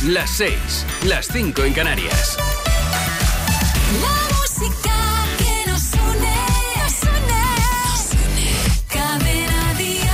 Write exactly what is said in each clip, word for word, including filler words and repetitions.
las seis, las cinco en Canarias. La música que nos une, nos une, nos une. Cadena Dial.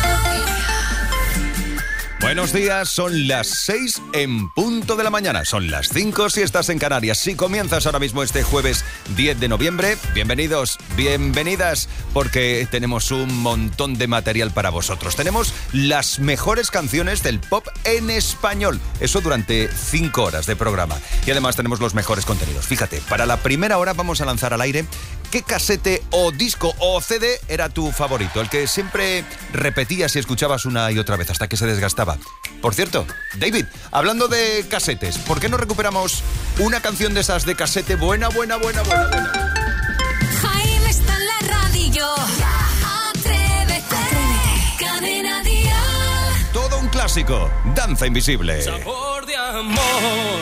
Buenos días, son las seis en punto de la mañana. Son las cinco si estás en Canarias. Si comienzas ahora mismo este jueves diez de noviembre, bienvenidos, bienvenidas, porque tenemos un montón de material para vosotros. Tenemos las mejores canciones del pop en español. Eso durante cinco horas de programa. Y además tenemos los mejores contenidos. Fíjate, para la primera hora vamos a lanzar al aire qué casete o disco o C D era tu favorito, el que siempre repetías y escuchabas una y otra vez hasta que se desgastaba. Por cierto, David, hablando de casetes, ¿por qué no recuperamos una canción de esas de casete buena, buena, buena, buena, buena? Jaime está en la radio. Atrévete. Atrévete. Cadena Dial. Todo un clásico, Danza Invisible. Sabor de amor,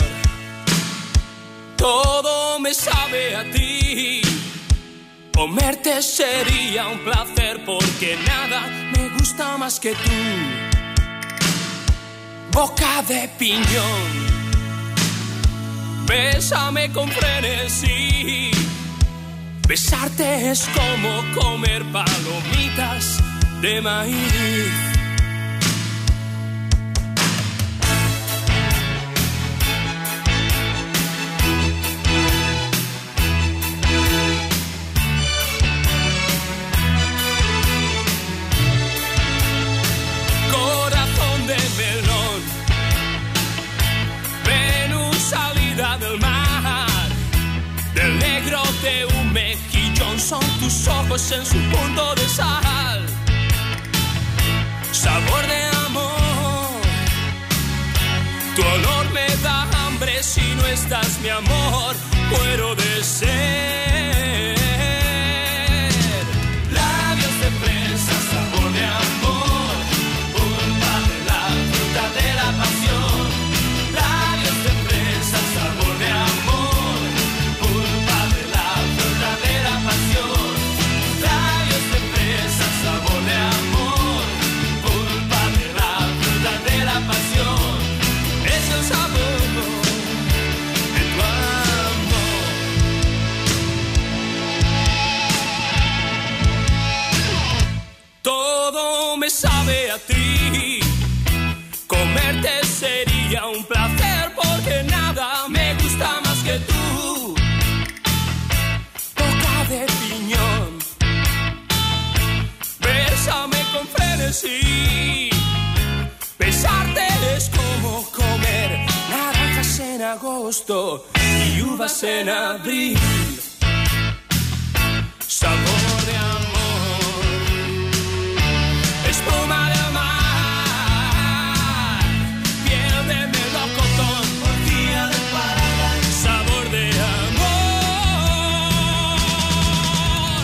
todo me sabe a ti. Comerte sería un placer porque nada me gusta más que tú. Boca de piñón, bésame con frenesí. Besarte es como comer palomitas de maíz. Corazón de melón, Venus salida del mar, del negro de un mejillón son tus ojos en su punto de sal. Sabor de amor, tu olor me da hambre si no estás, mi amor, muero de sed. Labios de fresa, sabor de amor, pulpa de la fruta de la pasión. Labios de fresa, sabor de amor, pulpa de la fruta de la pasión. Labios de fresa, sabor de amor, pulpa de la fruta de la pasión. Es el sabor de tu amor. Todo me sabe a ti. Comerte sería un placer porque nada me gusta más que tú. Boca de piñón, bésame con frenesí. Besarte es como comer naranjas en agosto y uvas en abril. Sabor de amor, espuma de mar, piel de melocotón, orgía de parada, sabor de amor.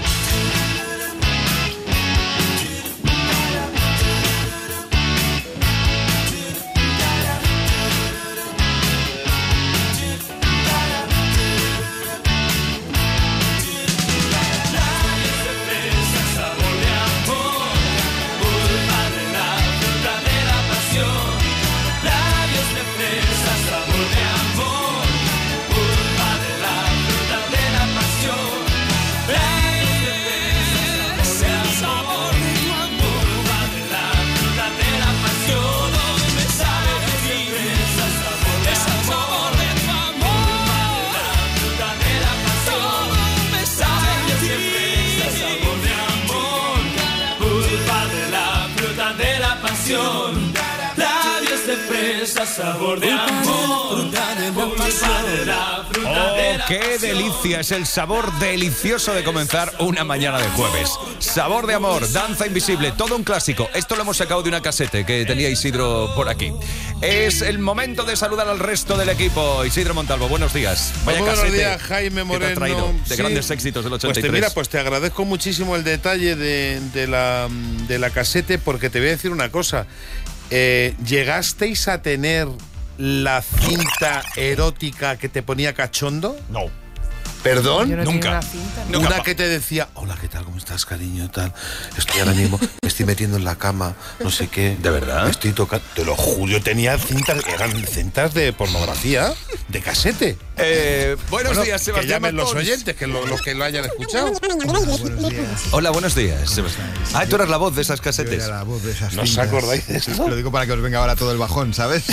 Labios de fresa, sabor de amor, pulpa de la fruta de la pasión. Labios de fresa, sabor de amor, pulpa de la fruta de la pasión. Labios de fresa, el sabor de tu amor, pulpa de la fruta de la pasión. Todo me sabe a ti, sabor de amor, de tu amor, la fruta de la pasión. Todo me sabe a ti, sabor de amor, pulpa de la fruta de la pasión. Labios de fresa, sabor de amor, pulpa de la fruta ¡Oh, de la qué pasión. delicia! Es el sabor delicioso de comenzar una mañana de jueves. Sabor de amor, Danza Invisible, todo un clásico. Esto lo hemos sacado de una casete que tenía Isidro por aquí. Es el momento de saludar al resto del equipo. Isidro Montalvo, buenos días. Vaya Muy buenos casete días, Jaime que te Moreno. ha traído de Sí. grandes éxitos del ochenta y Pues tres. te, mira, pues te agradezco muchísimo el detalle de, de, la, de la casete, porque te voy a decir una cosa. Eh, ¿Llegasteis a tener la cinta erótica que te ponía cachondo? No. ¿Perdón? Yo no Nunca. tenía una cinta, ¿no? Nunca. Una que te decía, hola, ¿qué tal? ¿Cómo estás, cariño? Tal. Estoy ahora mismo, me estoy metiendo en la cama, no sé qué. ¿De verdad? Me estoy tocando. Te lo juro, yo tenía cintas, eran cintas de pornografía, de casete. Eh, buenos Bueno, días, que Sebastián llamen los Martons. oyentes, que lo- los que lo hayan escuchado. Hola, buenos días, Sebastián. Ah, tú eras la voz de esas Yo casetes. era la voz de esas ¿No os cintas. acordáis de esto? Lo digo para que os venga ahora todo el bajón, ¿sabes?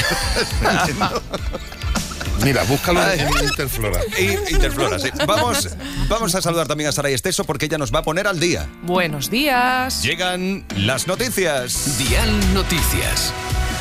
Mira, búscalo Ay. en Interflora. Y Interflora, sí. Vamos, vamos a saludar también a Saray Esteso porque ella nos va a poner al día. Buenos días. Llegan las noticias. Dial Noticias.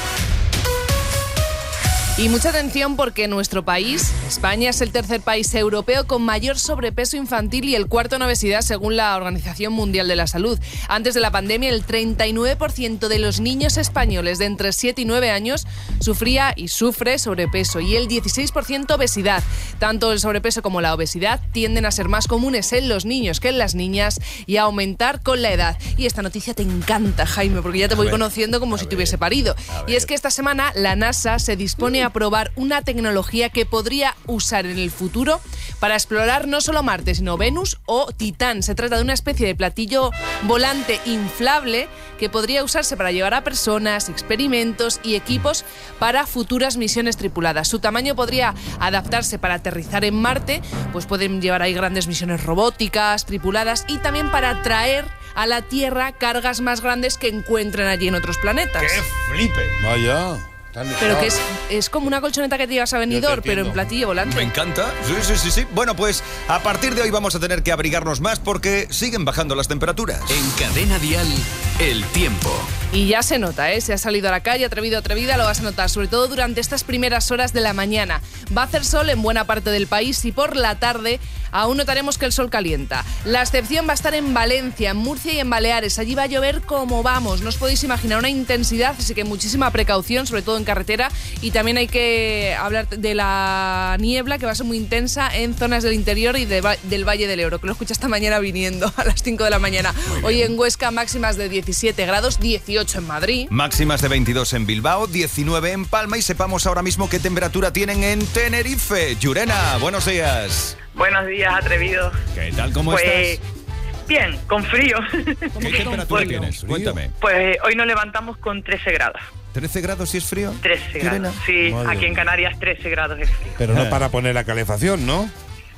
Y mucha atención porque nuestro país, España, es el tercer país europeo con mayor sobrepeso infantil y el cuarto en obesidad según la Organización Mundial de la Salud. Antes de la pandemia, el treinta y nueve por ciento de los niños españoles de entre siete y nueve años sufría y sufre sobrepeso y el dieciséis por ciento obesidad. Tanto el sobrepeso como la obesidad tienden a ser más comunes en los niños que en las niñas y a aumentar con la edad. Y esta noticia te encanta, Jaime, porque ya te voy ver, conociendo como si te hubiese parido. Y es que esta semana la NASA se dispone a probar una tecnología que podría usar en el futuro para explorar no solo Marte, sino Venus o Titán. Se trata de una especie de platillo volante inflable que podría usarse para llevar a personas, experimentos y equipos para futuras misiones tripuladas. Su tamaño podría adaptarse para aterrizar en Marte, pues pueden llevar ahí grandes misiones robóticas, tripuladas y también para traer a la Tierra cargas más grandes que encuentren allí en otros planetas. flipe! Vaya. Pero que es, es como una colchoneta que te llevas a Benidorm, pero en entiendo. platillo volante. Me encanta. Sí, sí, sí, sí. Bueno, pues a partir de hoy vamos a tener que abrigarnos más porque siguen bajando las temperaturas. En Cadena Dial, el tiempo. Y ya se nota, ¿eh? Si has salido a la calle, atrevido, atrevida, lo vas a notar, sobre todo durante estas primeras horas de la mañana. Va a hacer sol en buena parte del país y por la tarde aún notaremos que el sol calienta. La excepción va a estar en Valencia, en Murcia y en Baleares. Allí va a llover como vamos. No os podéis imaginar una intensidad, así que muchísima precaución, sobre todo en carretera. Y también hay que hablar de la niebla, que va a ser muy intensa en zonas del interior y de, del Valle del Ebro, que lo escuché esta mañana viniendo a las cinco de la mañana. Hoy en Huesca máximas de diecisiete grados, dieciocho en Madrid. Máximas de veintidós en Bilbao, diecinueve en Palma y sepamos ahora mismo qué temperatura tienen en Tenerife. Yurena, buenos días. Buenos días, atrevidos. ¿Qué tal? ¿Cómo Pues estás? bien, con frío. ¿Qué temperatura Porque- tienes? Cuéntame. Pues hoy nos levantamos con trece grados. ¿trece grados si es frío? trece Yurena. grados. Sí, Madre aquí en mía. Canarias trece grados es frío. Pero no Eh. para poner la calefacción, ¿no?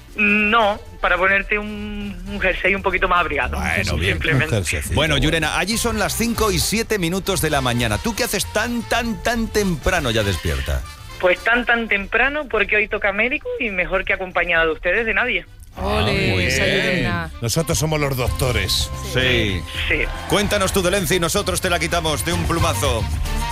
No, para ponerte un, un jersey un poquito más abrigado. Bueno, bien. Simplemente. Bueno, Yurena, allí son las cinco y siete minutos de la mañana. ¿Tú qué haces tan, tan, tan temprano ya despierta? Pues tan tan temprano porque hoy toca médico y mejor que acompañada de ustedes, de nadie. Ole, muy esa bien. Yurena. Nosotros somos los doctores. Sí. Sí. Cuéntanos tu dolencia y nosotros te la quitamos de un plumazo.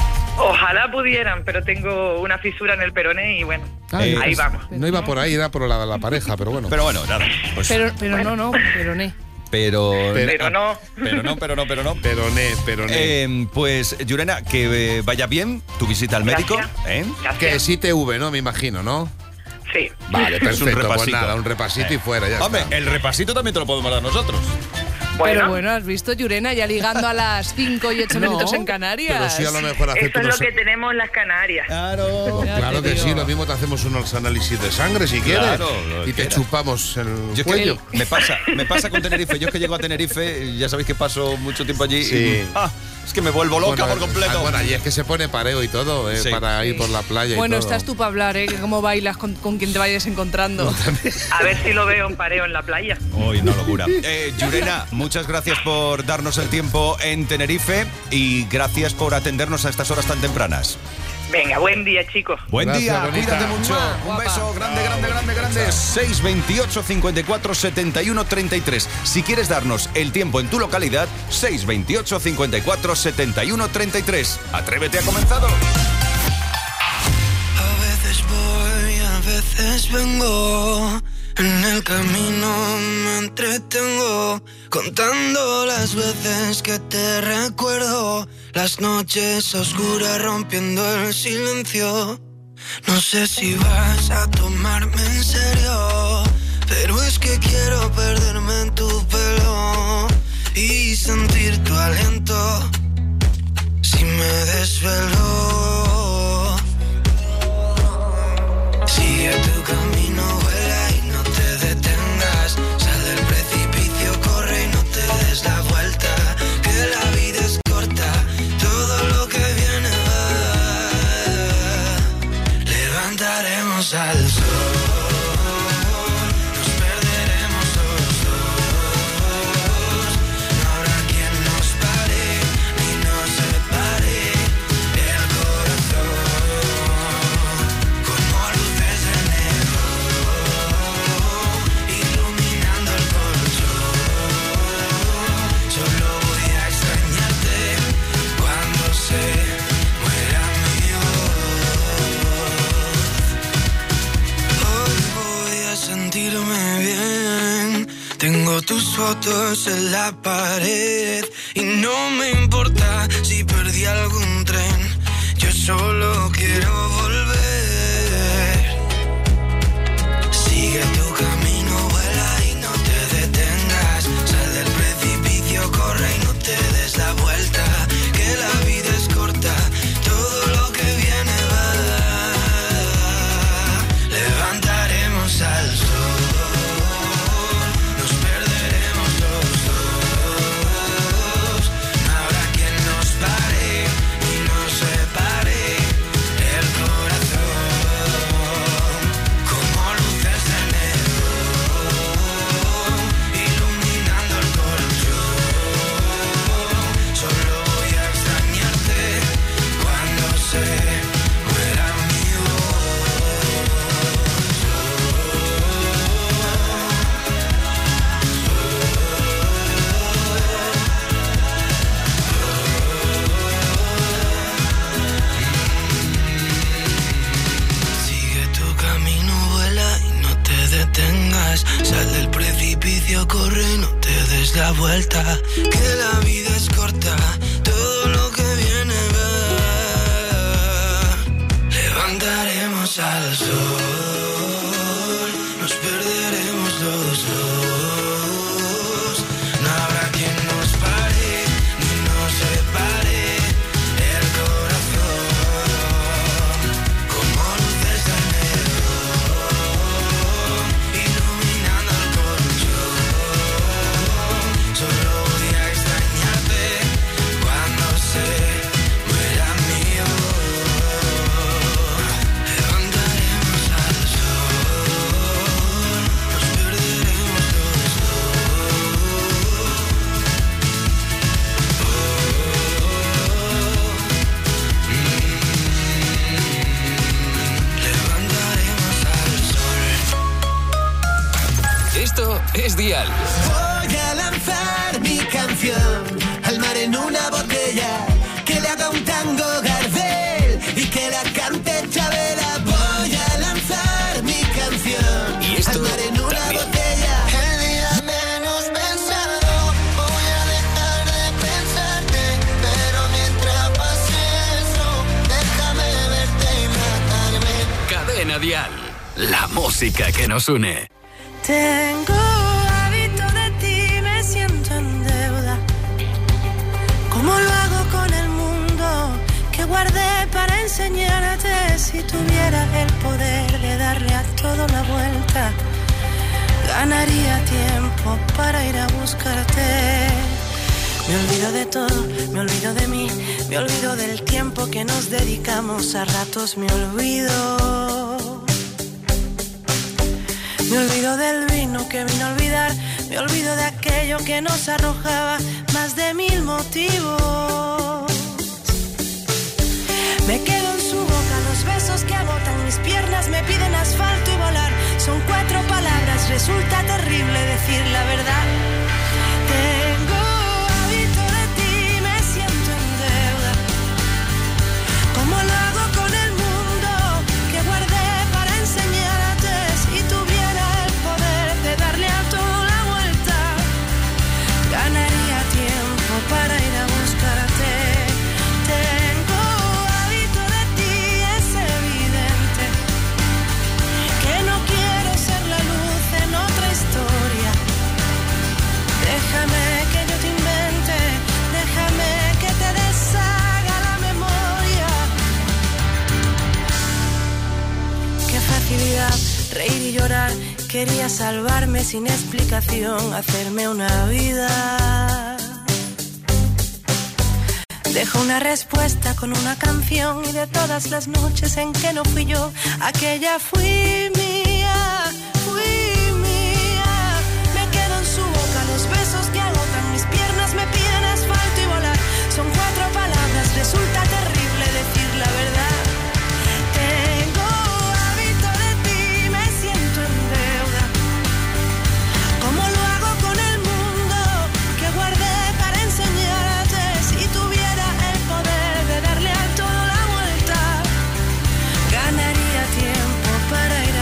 Ojalá pudieran, pero tengo una fisura en el peroné y bueno, Eh, ahí vamos. No iba por ahí, era por la, la pareja, pero bueno. Pero bueno, nada. Pues, Pero, pero no, no, pero no. pero, Pero no. Pero no, pero no, pero no. Peroné, peroné. Eh, pues, Yurena, que eh, vaya bien tu visita al médico. Gracias. ¿eh? Gracias. Que es I T V, ¿no? Me imagino, ¿no? Sí. Vale, Es un perfecto. Pues repasito. nada, un repasito y fuera, ya Hombre, está. el repasito también te lo podemos dar nosotros. Bueno, Pero bueno, has visto, Yurena, ya ligando a las cinco y ocho No, minutos en Canarias. Pero sí, a lo mejor hacerte esto es lo unos... que tenemos en las Canarias. Claro. Ya Claro te que sí, digo. lo mismo te hacemos unos análisis de sangre si quieres. Claro, lo que y te quieras. chupamos el Yo es cuello. que me pasa, me pasa con Tenerife. Yo es que llego a Tenerife, ya sabéis que paso mucho tiempo allí. Sí. Y, ah, es que me vuelvo loca Bueno, por completo. ah, Bueno, y es que se pone pareo y todo, eh, Sí. para ir por la playa Bueno, y todo. estás tú para hablar, ¿eh? Que cómo bailas con, con quien te vayas encontrando. A ver si lo veo en pareo en la playa. Uy, una locura. Eh, Yurena, muchas gracias por darnos el tiempo en Tenerife y gracias por atendernos a estas horas tan tempranas. Venga, buen día, chicos. Buen Gracias, día, bonita. cuídate mucho. Mua, Un guapa. beso grande, grande, grande, grande. seis veintiocho, cincuenta y cuatro, setenta y uno, treinta y tres. Si quieres darnos el tiempo en tu localidad, seis veintiocho, cincuenta y cuatro, setenta y uno, treinta y tres. Atrévete, ha comenzado. A veces voy, a veces vengo. En el camino me entretengo, contando las veces que te recuerdo. Las noches oscuras rompiendo el silencio. No sé si vas a tomarme en serio, pero es que quiero perderme en tu pelo y sentir tu aliento si me desvelo. Sigue tu camino, vuela y no te detengas. fotos en la pared y no me importa si perdí algún tren. Yo solo quiero volver. Sigue tu camino, vuela y no te detengas. Sal del precipicio, corre y no te des la vuelta. Que la vida es corta, todo lo que viene va. Levantaremos al sol. Sal del precipicio, corre, no te des la vuelta. Que la vida es corta, todo lo que viene va. Levantaremos al sol, nos perderemos los dos. No habrá quien nos pare, ni nos separe. El corazón, como luces de negro, iluminando el colchón. Solo voy a extrañarte cuando se muera mi voz. Levantaremos al sol, nos perderemos los dos. Levantaremos al sol. Esto es Dial. Voy a lanzar mi canción al mar en una botella, que le haga un tango Gardel y que la cante Chabela. Voy a lanzar mi canción Y esto al mar en una también. botella. El día menos pensado, voy a dejar de pensarte. Pero mientras pase eso, déjame verte y matarme. Cadena Dial. La música que nos une. Tengo hábito de ti, me siento en deuda. ¿Cómo lo hago con el mundo que guardé para enseñarte? Si tuviera el poder de darle a todo la vuelta, ganaría tiempo para ir a buscarte. Me olvido de todo, me olvido de mí, me olvido del tiempo que nos dedicamos. A ratos me olvido. Me olvido del vino que vino a olvidar. Me olvido de aquello que nos arrojaba más de mil motivos. Me quedo en su boca, los besos que agotan mis piernas me piden asfalto y volar. Son cuatro palabras, resulta terrible decir la verdad. Tengo hábito de ti, me siento en deuda. ¿Cómo lo hago con el mundo que guardé para enseñarte? Si tuviera el poder de darle a todo la vuelta, ganaría tiempo para ir a buscarte. Tengo hábito de ti, es evidente que no quiero ser la luz en otra historia. Déjame que yo te invente, déjame que te deshaga la memoria. Qué facilidad reír y llorar. Quería salvarme sin explicación, hacerme una vida. Dejo una respuesta con una canción, y de todas las noches en que no fui yo, aquella fui mía, fui mía. Me quedo en su boca, los besos que agotan mis piernas me piden asfalto y volar. Son cuatro palabras, resulta terrible decir la verdad. Tengo hábito de ti, me siento en deuda. ¿Cómo lo hago con el mundo que guardé para enseñarte? Si tuviera el poder de darle a todo la vuelta, ganaría tiempo para ir a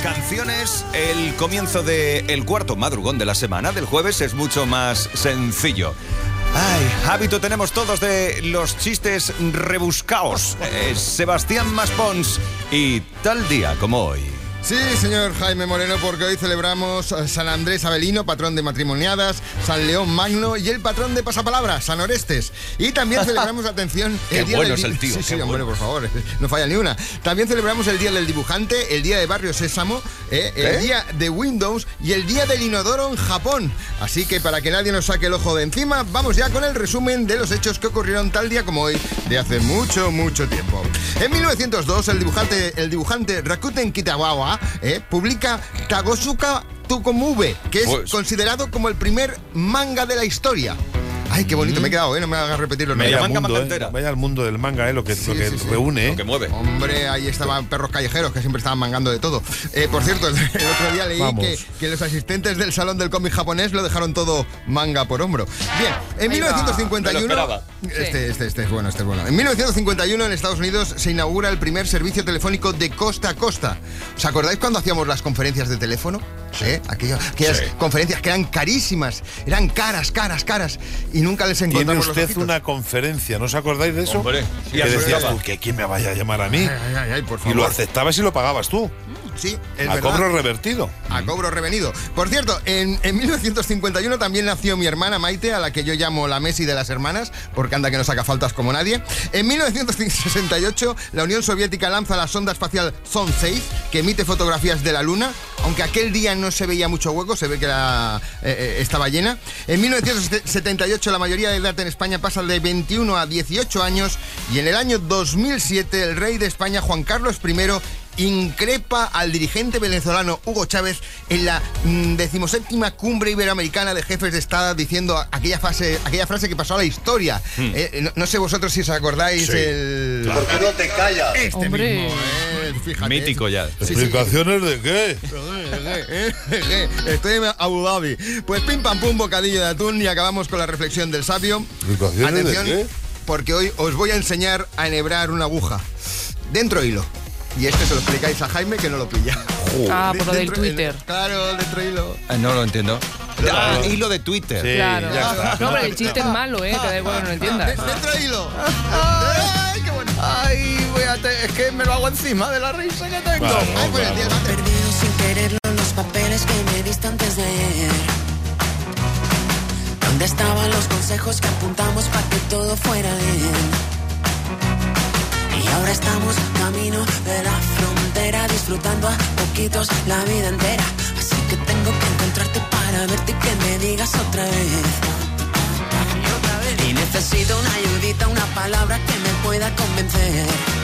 canciones, el comienzo del cuarto madrugón de la semana, del jueves, es mucho más sencillo. Ay, hábito tenemos todos de los chistes rebuscaos. Eh, Sebastián Maspons y tal día como hoy. Sí, señor Jaime Moreno, porque hoy celebramos San Andrés Avelino, patrón de matrimoniadas, San León Magno y el patrón de pasapalabra, San Orestes. Y también celebramos, atención, el el día bueno del... es el tío. Sí, sí, qué hombre, bueno. por favor, no falla ni una. También celebramos el día del dibujante, el día de Barrio Sésamo, eh, el ¿Eh? día de Windows y el día del inodoro en Japón. Así que para que nadie nos saque el ojo de encima, vamos ya con el resumen de los hechos que ocurrieron tal día como hoy, de hace mucho, mucho tiempo. En mil novecientos dos, el dibujante, el dibujante Rakuten Kitawa eh, publica Tagosuka Tokomube, que es Pues- considerado como el primer manga de la historia. Ay, qué bonito me he quedado, ¿eh? No me hagas repetir los Media nombres. manga, mundo, manga eh. entera. Vaya al mundo del manga, eh, lo que, Sí, lo que sí, sí. reúne. Lo eh. que mueve. Hombre, ahí estaban perros callejeros que siempre estaban mangando de todo. Eh, por cierto, el, el otro día leí Vamos. que, que los asistentes del salón del cómic japonés lo dejaron todo manga por hombro. Bien, en Ahí va. Me lo mil novecientos cincuenta y uno... esperaba. Este, este, este es bueno, este es bueno. En mil novecientos cincuenta y uno en Estados Unidos se inaugura el primer servicio telefónico de costa a costa. ¿Os acordáis cuando hacíamos las conferencias de teléfono? ¿Eh? Aquello- aquellas Sí. conferencias que eran carísimas, eran caras, caras, caras, y nunca les Tiene encontramos los usted ojitos. una conferencia, ¿no os acordáis de eso? Hombre, y que decías asustaba. tú, que quién me vaya a llamar a mí. Ay, ay, ay, por Y favor. lo aceptabas y lo pagabas tú. Sí, es A verdad. cobro revertido. A cobro revenido. Por cierto, en, en mil novecientos cincuenta y uno también nació mi hermana Maite, a la que yo llamo la Messi de las hermanas, porque anda que no saca faltas como nadie. En mil novecientos sesenta y ocho, la Unión Soviética lanza la sonda espacial Zone seis, que emite fotografías de la Luna, aunque aquel día no se veía mucho hueco, se ve que la, eh, eh, estaba llena. En mil novecientos setenta y ocho, la mayoría de edad en España pasa de veintiuno a dieciocho años, y en el año dos mil siete, el rey de España, Juan Carlos primero, increpa al dirigente venezolano Hugo Chávez en la mm, decimoséptima cumbre iberoamericana de jefes de Estado, diciendo aquella frase, aquella frase que pasó a la historia. Eh, no, no sé vosotros si os acordáis Sí, el... claro. ¿Por qué no te callas? Este Hombre. mismo, eh, fíjate. Mítico ya. Sí, sí. ¿Explicaciones de qué? Estoy en Abu Dhabi. Pues pim pam pum, bocadillo de atún, y acabamos con la reflexión del sabio. ¿Explicaciones de qué? Porque hoy os voy a enseñar a enhebrar una aguja. Dentro hilo. Y esto se lo explicáis a Jaime, que no lo pilla. Ah, De- por lo del dentro- Twitter. Claro, dentro hilo. Ah, no lo entiendo. Ah, hilo de Twitter. Sí, Claro. ya está. No, pero el chiste es malo, ¿eh? Que da igual que no lo entiendas. De- Dentro hilo. Ay, qué bueno. Ay, fíjate, es que me lo hago encima de la risa que tengo. Vamos, Ay, pues, vamos. tío, date. Perdido sin quererlo los papeles que me diste antes de ayer. ¿Dónde estaban los consejos que apuntamos para que todo fuera bien? Y ahora estamos camino de la frontera, disfrutando a poquitos la vida entera. Así que tengo que encontrarte para verte y que me digas otra vez. Y necesito una ayudita, una palabra que me pueda convencer.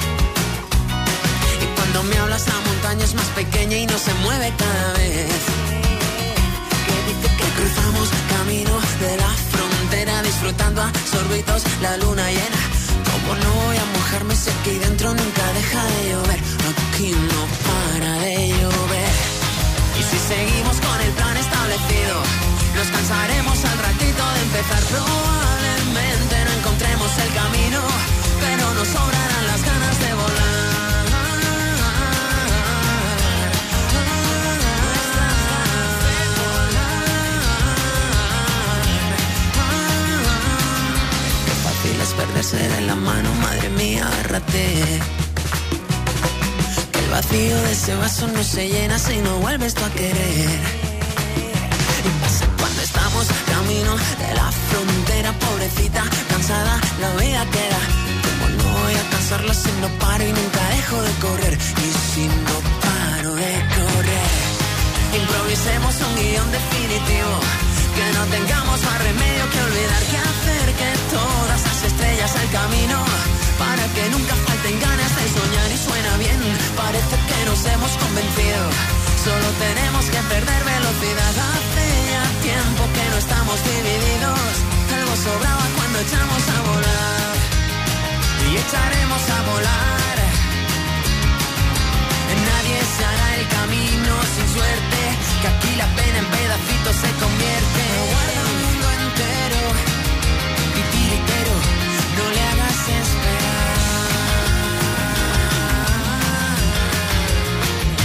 Y cuando me hablas la montaña es más pequeña y no se mueve cada vez. Que dice que cruzamos camino de la frontera, disfrutando a sorbitos la luna llena. Como no voy a mojarme si aquí dentro nunca deja de llover? Aquí no para de llover. Y si seguimos con el plan establecido, nos cansaremos al ratito de empezar. Probablemente no encontremos el camino, pero nos sobrarán las ganas de volar. Qué fácil es perderse de la mano, madre mía, agárrate. Que el vacío de ese vaso no se llena si no vuelves tú a querer. Y pasa cuando estamos camino de la frontera, pobrecita, cansada, la vida queda. Como no voy a cansarla si no paro y nunca dejo de correr. Y si no paro de correr, improvisemos un guión definitivo. Que no tengamos más remedio que olvidar que hacer que todas las estrellas al camino, para que nunca falten ganas de soñar. Y suena bien, parece que nos hemos convencido. Solo tenemos que perder velocidad. Hace ya tiempo que no estamos divididos. Algo sobraba cuando echamos a volar. Y echaremos a volar. Nadie se hará el camino sin suerte. Que aquí la pena en pedacitos se convierte. Guarda un mundo entero y tiritero, no le hagas esperar.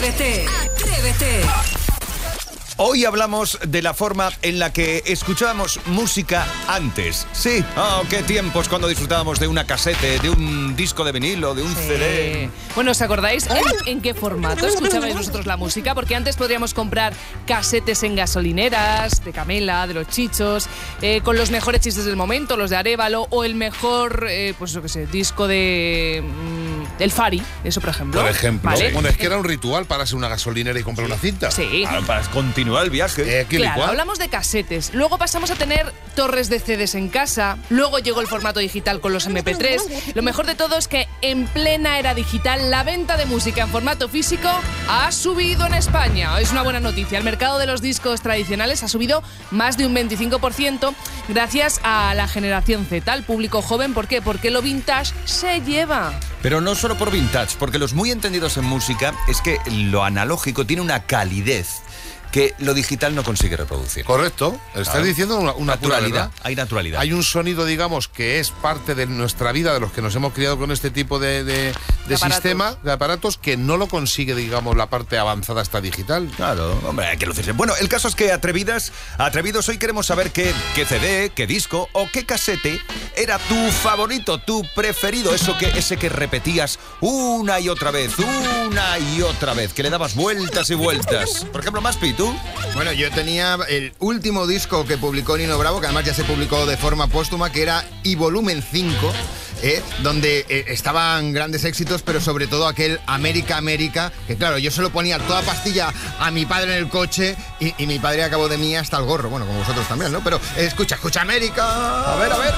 Atrévete, atrévete. Hoy hablamos de la forma en la que escuchábamos música antes. Sí, oh, qué tiempos cuando disfrutábamos de una casete, de un disco de vinilo, de un Sí. C D. Bueno, ¿os acordáis en, en qué formato escuchabais vosotros la música? Porque antes podríamos comprar casetes en gasolineras, de Camela, de Los Chichos, eh, con los mejores chistes del momento, los de Arévalo, o el mejor, eh, pues yo qué sé, disco de... Mm, del Fari, eso por ejemplo. Por ejemplo, ¿Vale? bueno, es que era un ritual para ser una gasolinera y comprar una cinta. Sí. Ah, para continuar el viaje. Eh, ¿qué Claro, licuado? hablamos de casetes. Luego pasamos a tener torres de C Ds en casa. Luego llegó el formato digital con los eme pe tres. Lo mejor de todo es que en plena era digital la venta de música en formato físico ha subido en España. Es una buena noticia. El mercado de los discos tradicionales ha subido más de un veinticinco por ciento gracias a la generación Z, al público joven. ¿Por qué? Porque lo vintage se lleva. Pero no solo por vintage, porque los muy entendidos en música es que lo analógico tiene una calidez que lo digital no consigue reproducir. Correcto, estás Claro. diciendo una, una pura naturalidad, verdad. hay naturalidad. Hay un sonido, digamos, que es parte de nuestra vida, de los que nos hemos criado con este tipo de, de, de aparatos. sistema, de aparatos, que no lo consigue, digamos, la parte avanzada hasta digital. Claro, hombre, hay que lucirse. Bueno, el caso es que atrevidas, atrevidos, hoy queremos saber qué, qué C D, qué disco o qué casete era tu favorito, tu preferido, eso que, ese que repetías una y otra vez, una y otra vez, que le dabas vueltas y vueltas. Por ejemplo, Maspi, ¿tú? Bueno, yo tenía el último disco que publicó Nino Bravo, que además ya se publicó de forma póstuma, que era Y Volumen cinco, eh, donde eh, estaban grandes éxitos, pero sobre todo aquel América, América, que claro, yo se lo ponía toda pastilla a mi padre en el coche y, y mi padre acabó de mí hasta el gorro, bueno, como vosotros también, ¿no? Pero eh, escucha, escucha América. A ver, a ver.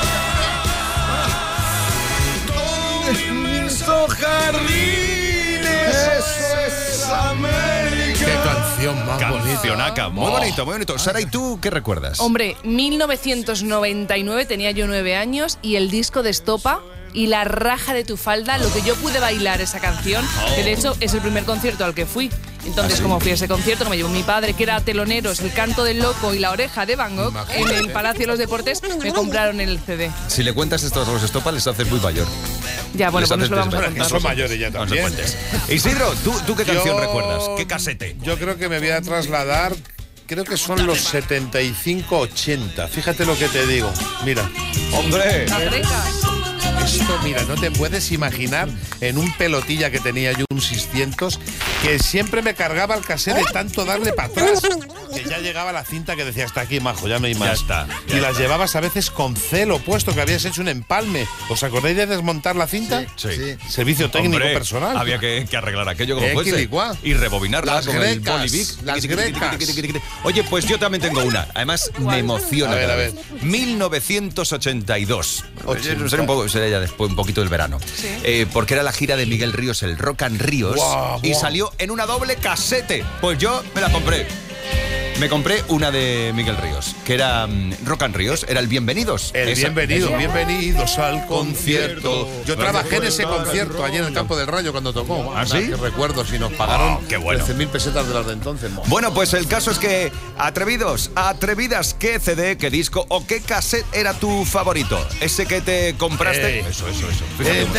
¡Qué canción más bonita! Cancionaca, muy bonito, muy bonito. Sara, ¿y tú qué recuerdas? Hombre, mil novecientos noventa y nueve, tenía yo nueve años, y el disco de Estopa y La raja de tu falda, lo que yo pude bailar esa canción, que de hecho es el primer concierto al que fui. Entonces, como fui a ese concierto, que me llevó mi padre, que era teloneros, El canto del loco y La oreja de Van Gogh, en el Palacio de los Deportes, me compraron el C D. Si le cuentas esto a los Estopa, les haces muy mayor. Ya, bueno, Les pues nos lo haces vamos a desver- contar. Son mayores ya también. Consecuentes. Isidro, ¿tú, tú qué canción Yo- recuerdas? ¿Qué casete? Yo creo que me voy a trasladar, creo que son los setenta y cinco ochenta. Fíjate lo que te digo. Mira, ¡Hombre! esto, mira, no te puedes imaginar en un pelotilla que tenía yo, un seiscientos, que siempre me cargaba el cassette de tanto darle para atrás. Que ya llegaba la cinta que decía, hasta aquí, majo, ya no hay más. Ya está, ya y las está. llevabas a veces con celo puesto, que habías hecho un empalme. ¿Os acordáis de desmontar la cinta? Sí. Sí. Servicio técnico Hombre, personal. Había que, que arreglar aquello como Eh, fuese. quilicuá. Y rebobinarla Las con el grecas, bolivic. las Tiqui, tiqui, tiqui, grecas. tiqui, tiqui, tiqui. Oye, pues yo también tengo una. Además, me emociona. A ver, cada a vez. mil novecientos ochenta y dos. ochenta. Sería un, poco, sería ya después un poquito del verano. Eh, porque era la gira de Miguel Ríos, el Rock and Ríos. Guau, y guau. salió en una doble casete. Pues yo me la compré. Me compré una de Miguel Ríos, que era mm, Rock and Ríos, era el Bienvenidos. El Esa- bienvenido, esa- bienvenidos al concierto. Yo trabajé en ese concierto allí en el Campo del Rayo cuando tocó. ¿Ah, sí? Que recuerdo, si nos pagaron Oh, qué bueno. trece mil pesetas de las de entonces. mo. Bueno, pues el caso es que, atrevidos, atrevidas, ¿qué C D, qué disco o qué cassette era tu favorito? Ese que te compraste. Ey. Eso, eso, eso. Fíjate. Eh,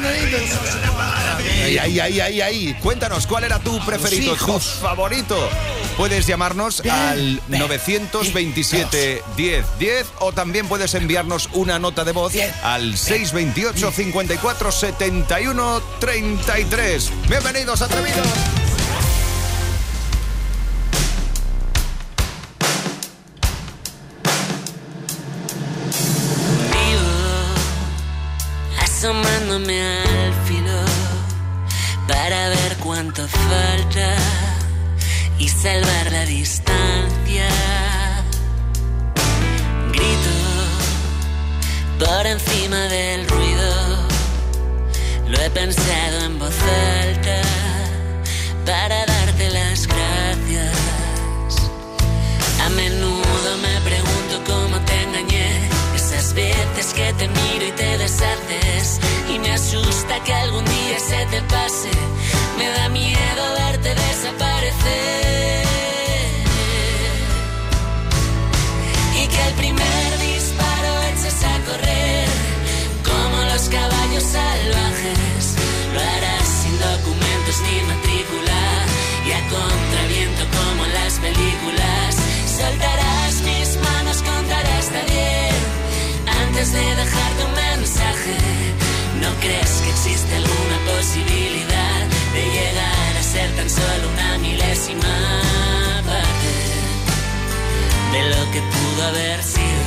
Ahí, ahí, ahí, ahí, ahí. Cuéntanos, ¿cuál era tu preferido, Los tu hijos. favorito? Puedes llamarnos al nueve veintisiete diez diez o también puedes enviarnos una nota de voz al seis veintiocho cincuenta y cuatro setenta y uno treinta y tres. Bienvenidos, atrevidos. Asomándome al filo para ver cuánto falta y salvar la distancia. Grito por encima del ruido, lo he pensado en voz alta para darte las gracias. A menudo me pregunto cómo te engañé, esas veces que te miro y te deshaces, y me asusta que algún día se te pase, me da miedo verte desaparecer, y que al primer disparo eches a correr, como los caballos salvajes, lo harás sin documentos ni matrícula, salvaje. ¿No crees que existe alguna posibilidad de llegar a ser tan solo una milésima parte de lo que pudo haber sido?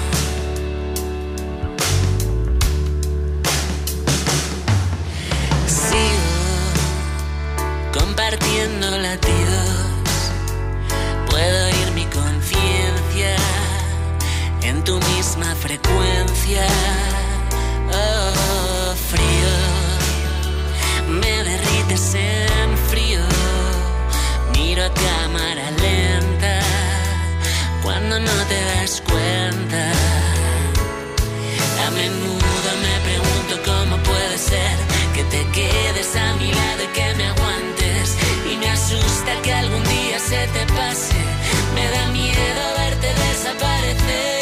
Sigo compartiendo latidos, puedo oír mi conciencia en tu misma frecuencia. Oh, frío, me derrites en frío, miro a cámara lenta cuando no te das cuenta. A menudo me pregunto cómo puede ser que te quedes a mi lado y que me aguantes, y me asusta que algún día se te pase. Me da miedo verte desaparecer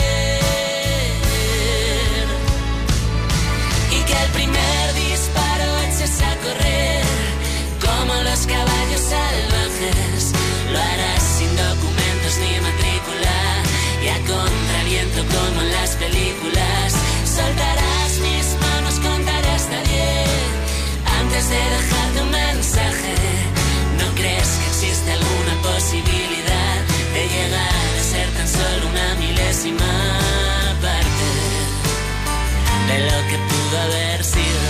y que al primer disparo eches a correr como los caballos salvajes. Lo harás sin documentos ni matrícula y a contraviento como en las películas. Soltarás mis manos, contaré hasta diez antes de dejarte un mensaje. ¿No crees que existe alguna posibilidad de llegar a ser tan solo una milésima parte de lo que pudo haber sido?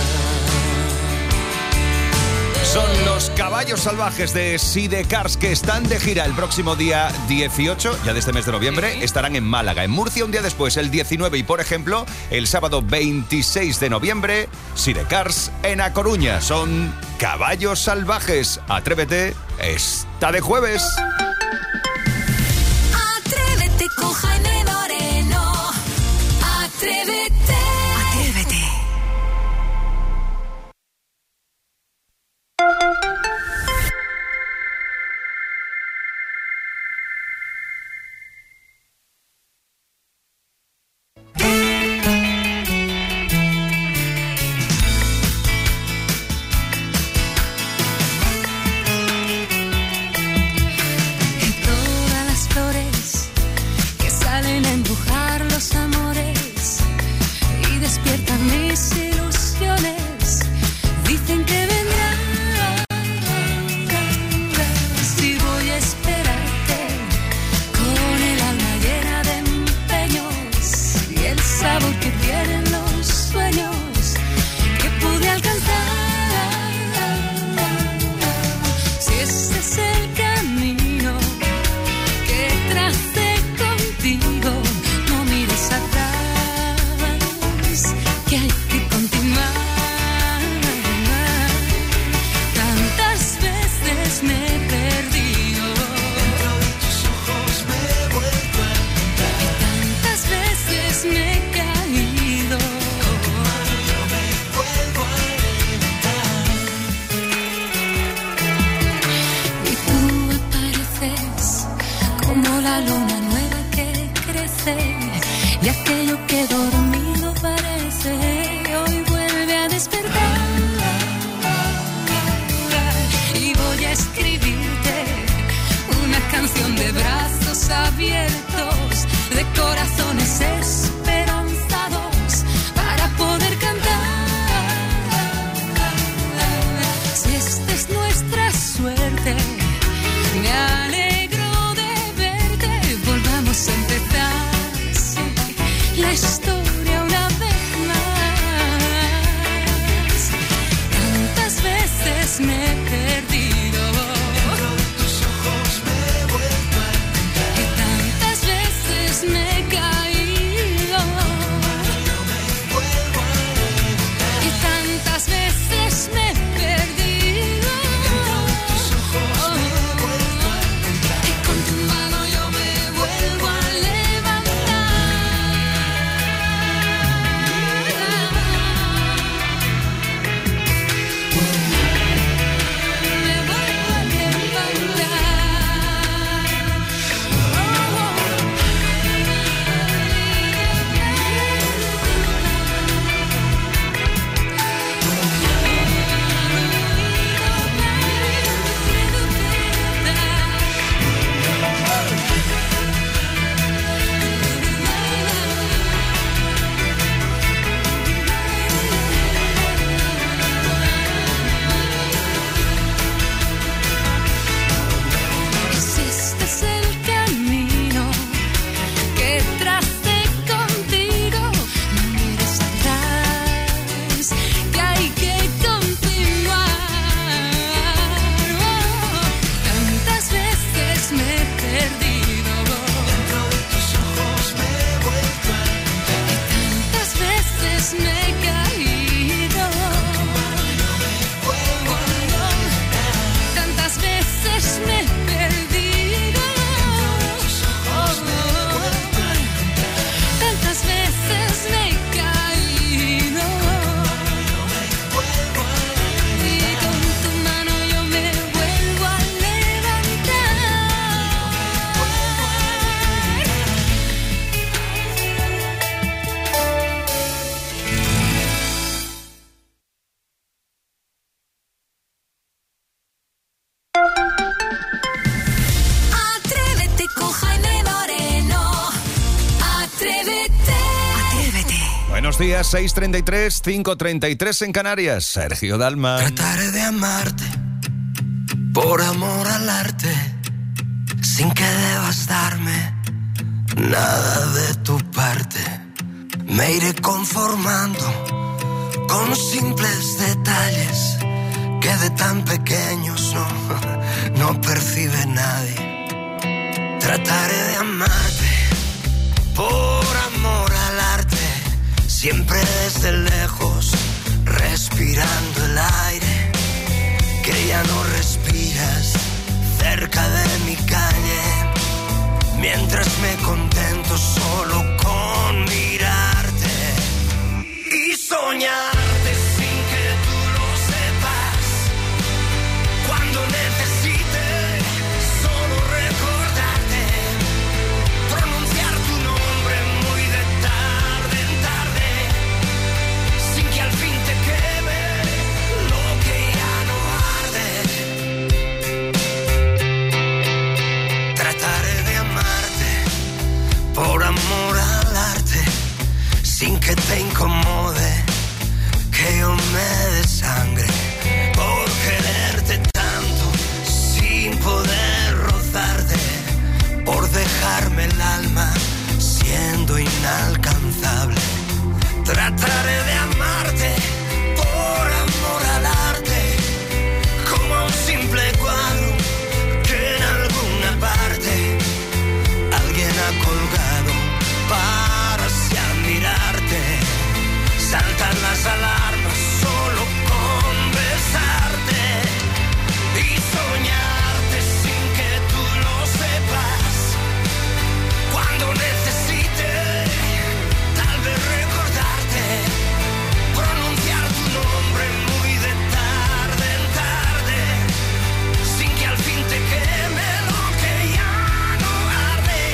Son los Caballos Salvajes de Sidecars, que están de gira el próximo día dieciocho, ya de este mes de noviembre. Estarán en Málaga, en Murcia un día después, el diecinueve, y por ejemplo, el sábado veintiséis de noviembre, Sidecars en A Coruña. Son Caballos Salvajes. Atrévete, está de jueves. Atrévete con Jaime Moreno. Atrévete. Atrévete. Me cae Buenos días, seis treinta y tres, cinco treinta y tres en Canarias. Sergio Dalma. Trataré de amarte por amor al arte, sin que debas darme nada de tu parte. Me iré conformando con simples detalles que de tan pequeños no, no percibe nadie. Trataré de amarte por amor al arte, siempre desde lejos, respirando el aire que ya no respiras cerca de mi calle, mientras me contento solo con mirarte y soñarte sin que tú lo sepas. Cuando necesite solo recordarte, pronunciar tu nombre muy de tarde en tarde, sin que al fin te queme lo que ya no arde. Trataré de amarte por amor al arte, sin que te incomode que yo me desangre por quererte tanto, sin poder rozarte, por dejarme el alma siendo inalcanzable. Trataré de amarte por amor al arte, como un simple cuadro que en alguna parte alguien ha colgado para así admirarte. Saltan las alarmas solo con besarte y soñarte sin que tú lo sepas. Cuando necesite tal vez recordarte, pronunciar tu nombre muy de tarde en tarde, sin que al fin te queme lo que ya no arde.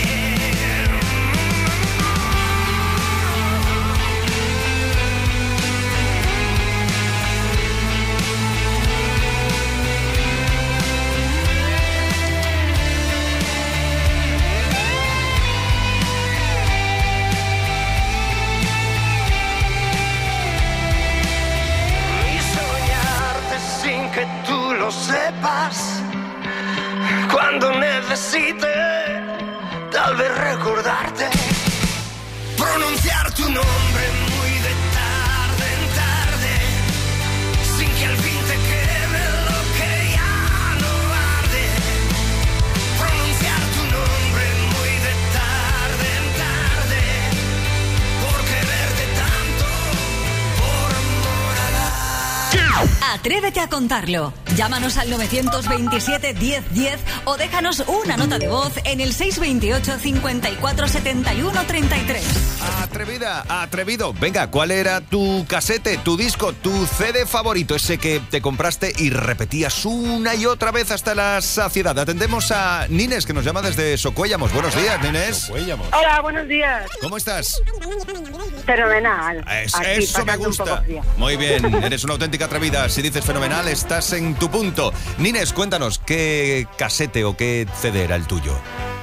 Y soñarte sin que tú lo sepas. Cuando necesite tal vez recordarte, pronunciar tu nombre muy de tarde en tarde, sin que al fin te queme lo que ya no arde. Pronunciar tu nombre muy de tarde en tarde, por quererte tanto, por amor a la... Atrévete a contarlo. Llámanos al nueve veintisiete, diez diez o déjanos una nota de voz en el seis veintiocho, cincuenta y cuatro, setenta y uno, treinta y tres. Atrevida, atrevido. Venga, ¿cuál era tu casete, tu disco, tu C D favorito? Ese que te compraste y repetías una y otra vez hasta la saciedad. Atendemos a Nines, que nos llama desde Socuéllamos. Buenos días, Nines. Hola, buenos días. ¿Cómo estás? Fenomenal. Es- Aquí, eso me pasando un poco gusta. frío. Muy bien, eres una auténtica atrevida. Si dices fenomenal, estás en tu punto. Nines, cuéntanos, ¿qué casete o qué C D era el tuyo?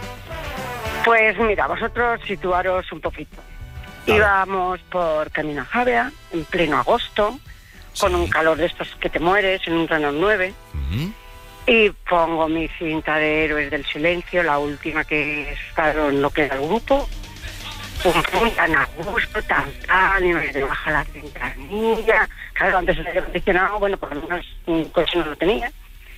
Pues mira, vosotros situaros un poquito. Íbamos por Camino a Javea, en pleno agosto, con un calor de estos que te mueres, en un Renault nueve. Y pongo mi cinta de Héroes del Silencio, la última que estado en lo que era el grupo. Pum, pum, tan a gusto, tan tal, y me baja la ventanilla. Claro, antes el aire acondicionado, bueno, por lo menos un coche no lo tenía.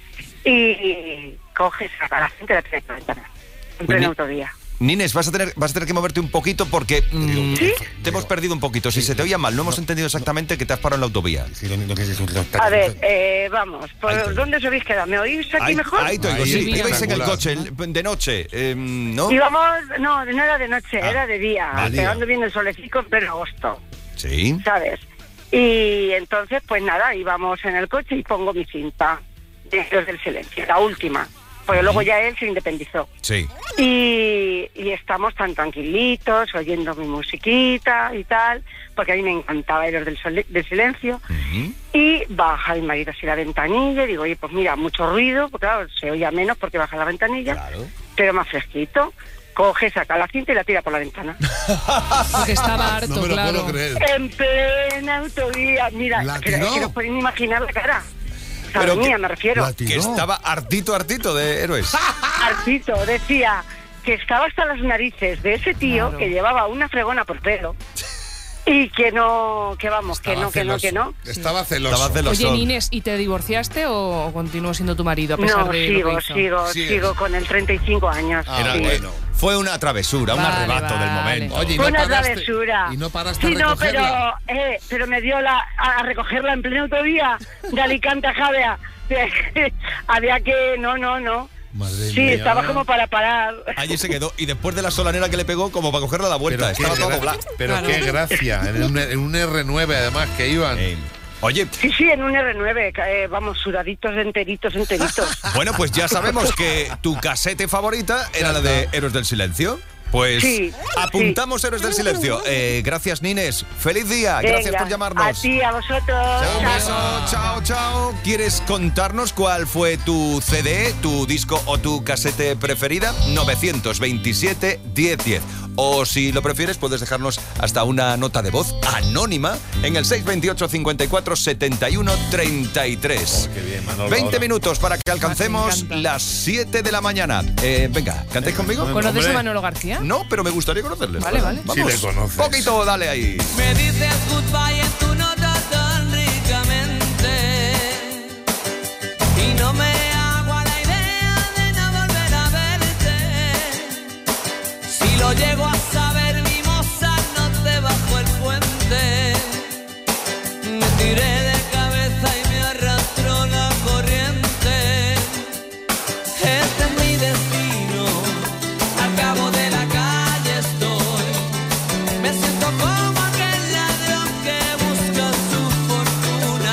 Y coges, saca la cinta y la tienes que ventana. En plena autovía. Nines, vas a tener, vas a tener que moverte un poquito porque mm, te hemos perdido un poquito. Si se te oía mal, no hemos entendido exactamente que te has parado en la autovía. A ver, eh, vamos, ¿por dónde os habéis quedado? ¿Me oís aquí Ahí, mejor? ahí te oigo, sí. Ibais en el coche el- de noche, eh, ¿no? Íbamos, no, no era de noche, Ah, era de día, de día. pegando bien el solecito en pleno agosto, Sí. ¿sabes? Y entonces, pues nada, íbamos en el coche y pongo mi cinta de Héroes del Silencio, la última, porque luego ya él se independizó. Sí. Y, y estamos tan tranquilitos, oyendo mi musiquita y tal, porque a mí me encantaba Héroes del, Sole- del Silencio. Y baja mi marido así la ventanilla y digo, oye, pues mira, mucho ruido, porque claro, se oía menos porque baja la ventanilla, pero más fresquito. coge, saca la cinta y la tira por la ventana. Porque estaba harto, No me lo claro. puedo creer. En plena autovía, mira, ¿La que, tiró? que no pueden imaginar la cara. Pero Pero mía, que- me refiero. la tiró. Que estaba hartito, hartito de héroes. Artito decía que estaba hasta las narices de ese tío Claro. que llevaba una fregona por pelo y que no, que vamos, que Estaba no, que no, que no. celoso. Estaba celoso. Estaba celoso. Oye, Inés, ¿y te divorciaste o, o continuó siendo tu marido a pesar No, de sigo, lo que hizo? sigo, Sí. sigo con el treinta y cinco años. Ah, Era- sí. bueno. Fue una travesura, un Vale, arrebato del vale. momento. Oye, y Fue no una paraste- travesura. y no paraste Sí, a no, pero, recogerla. eh, pero me dio la, a, a recogerla en plena autovía de Alicante a Javea. Había que, no, no, no. Madre Sí, mía. estaba como para parar. Allí se quedó. Y después de la solanera que le pegó, como para cogerla a la vuelta. Pero, Estaba qué, todo gra- doblado. pero Claro. qué gracia. En un, en un erre nueve además que iban. Eh, Oye, Sí, sí, en un erre nueve, eh, vamos, sudaditos, enteritos, enteritos. bueno, pues ya sabemos que tu casete favorita era la de Héroes del Silencio. Pues Sí, apuntamos Héroes del Silencio. Eh, gracias, Nines. Feliz día. Gracias Venga, por llamarnos. A ti, a vosotros. Un Chao. beso, chao, chao. ¿Quieres contarnos cuál fue tu ce de, tu disco o tu casete preferida? nueve dos siete, diez diez. O si lo prefieres, puedes dejarnos hasta una nota de voz anónima en el seis dos ocho, cincuenta y cuatro, setenta y uno, treinta y tres. Oh, qué bien, Manolo, veinte ahora. minutos para que alcancemos encanta. las siete de la mañana. Eh, venga, ¿cantáis conmigo? ¿Conoces Hombre. a Manolo García? No, pero me gustaría conocerles. Vale, vale. Vamos. Sí le conoces. Poquito, dale ahí. Me dices goodbye en tu nota tan ricamente y no me hago a la idea de no volver a verte. Si lo llego a saber, mi moza, no te bajo el puente. Me tiré de cabeza y me arrastró la corriente. Este es mi destino, al cabo de la calle estoy. Me siento como aquel ladrón que busca su fortuna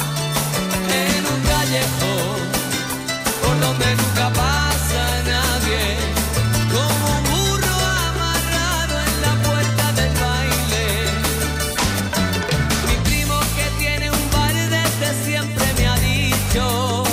en un callejón por donde nunca pasa nadie, como un burro amarrado en la puerta del baile. Mi primo que tiene un bar desde siempre me ha dicho,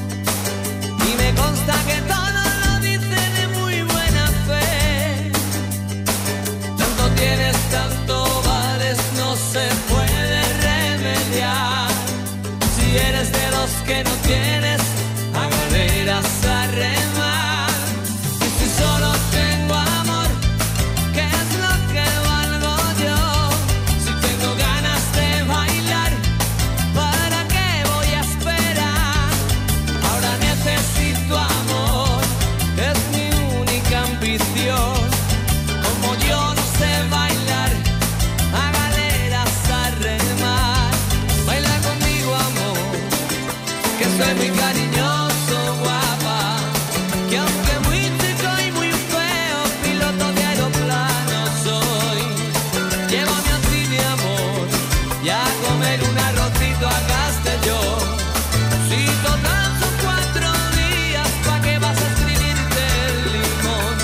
y me consta que todo lo dice de muy buena fe. Tanto tienes, tanto vales, no se puede remediar. Si eres de los que no tienes, a galeras a remar. Y si solo tengo amor, ¿qué es lo que valgo yo? Si tengo ganas de bailar, ¿para qué voy a esperar? Ahora necesito amor, es mi única ambición. Como yo no sé bailar, a galeras a remar. Baila conmigo, amor, que soy muy cariñoso, guapa. Que aunque muy chico y muy feo, piloto de aeroplano soy. Llévame a ti, mi amor, y a comer un arrocito a Castellón. Si total son cuatro días, ¿pa' qué vas a escribirte el limón?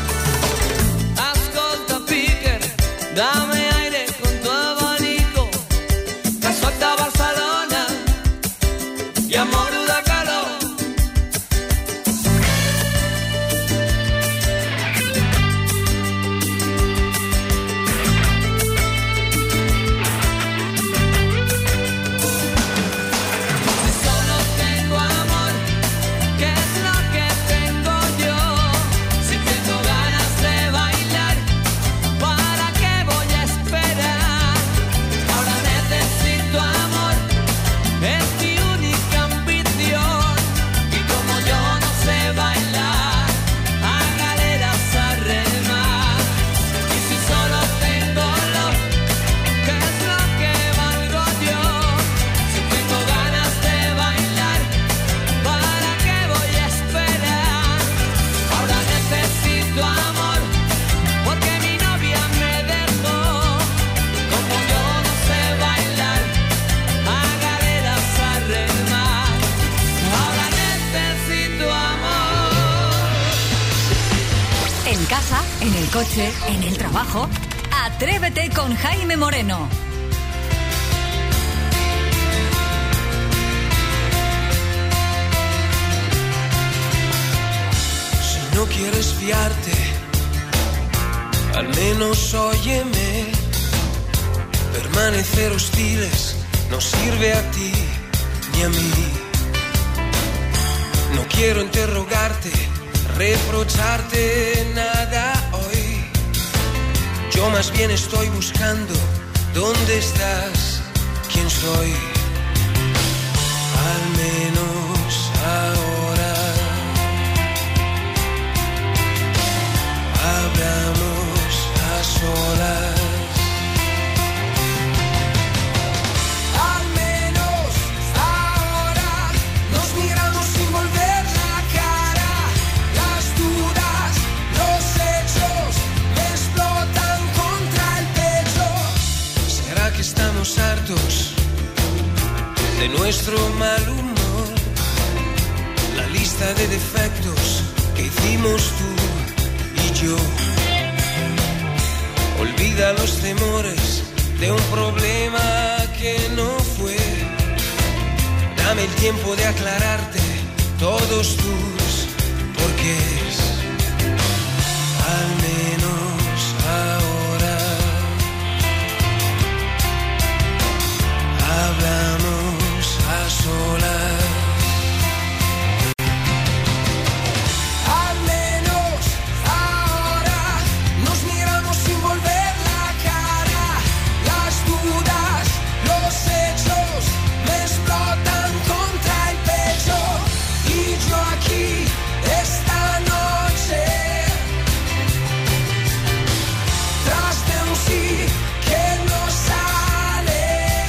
Ascolta, picker, dame aire con tu abanico. Que suelta Barcelona y amor da calor. Si solo tengo amor, ¿qué es lo que tengo yo? Si tengo ganas de bailar, ¿para qué voy a esperar? Ahora necesito amor, es mi única ambición. Y como yo no sé bailar, a galeras a remar. Y si solo tengo love, ¿qué es lo que valgo yo? Si tengo ganas de bailar, ¿para qué voy a esperar? Ahora necesito amor, porque mi novia me dejó. Como yo no sé bailar, a galeras a remar. Ahora necesito amor. En casa, en el coche, en el trabajo. Atrévete con Jaime Moreno. Si no quieres fiarte al menos óyeme. Permanecer hostiles no sirve a ti ni a mí. No quiero interrogarte, reprocharte nada hoy. Yo más bien estoy buscando dónde estás, quién soy. Al menos ahora hablamos a solas. Estamos hartos de nuestro mal humor, la lista de defectos que hicimos tú y yo. Olvida los temores de un problema que no fue. Dame el tiempo de aclararte todos tus porqués. Al menos ahora hablamos a solas. Al menos ahora nos miramos sin volver la cara. Las dudas, los hechos me explotan contra el pecho. Y yo aquí esta noche, tras de un sí que no sale.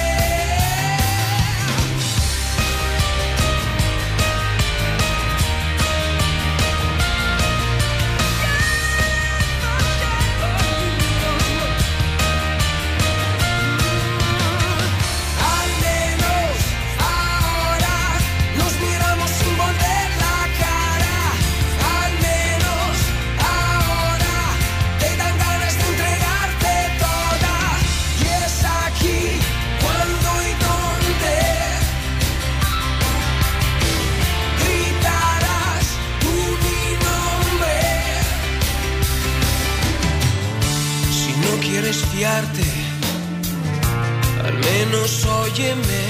Fiarte, al menos óyeme.